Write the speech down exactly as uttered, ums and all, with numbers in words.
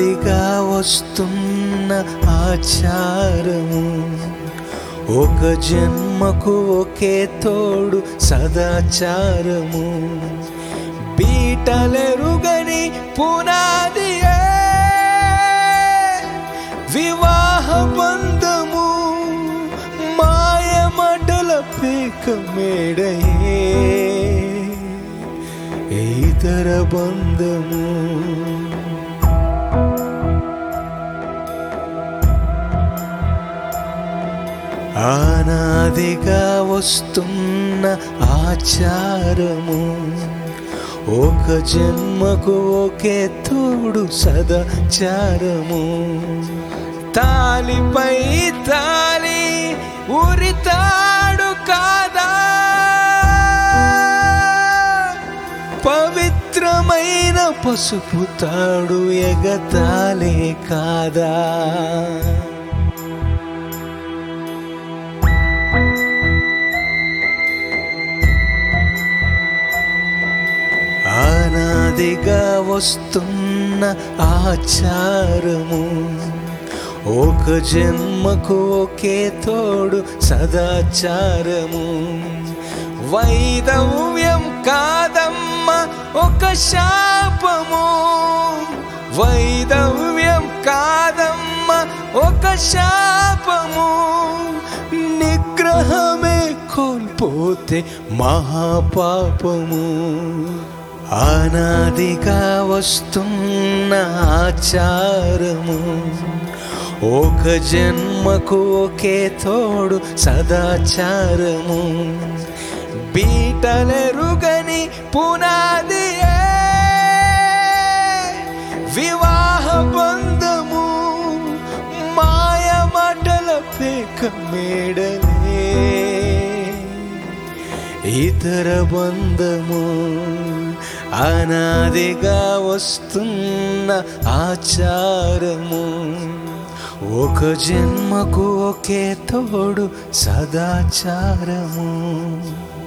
అనాదిగా వస్తున్న ఆచారము, ఒక జన్మకు ఒకే తోడు సదాచారము, బీటలెరుగని పునాదియే వివాహ బంధము, మాయమటల పేక మేడయే ఇతర బంధము. అనాదిగా వస్తున్న ఆచారము, ఒక జన్మకు ఒకే తోడు సదాచారము, తాలిపై తాలి ఉరితాడు కాదా, పవిత్రమైన పసుపు తాడు ఎగతాలే కాదా. అనాదిగా వస్తున్న ఆచారము, ఒక జన్మకు ఒకే తోడు సదాచారము, వైదవ్యం కాదమ్మ ఒక శాపము, వైదవ్యం కాదమ్మ ఒక శాపము, నిగ్రహమే కోల్పోతే మహాపాపము. అనాదిగా వస్తున్న ఆచారము, ఒక జన్మకు ఒకే తోడు సదాచారము, బీటలెరుగని పునాదియే వివాహ బంధము, మాయమటల పేక మేడలే ఇతర బంధము. అనాదిగా వస్తున్న ఆచారము, ఒక జన్మకు ఒకే తోడు సదాచారము.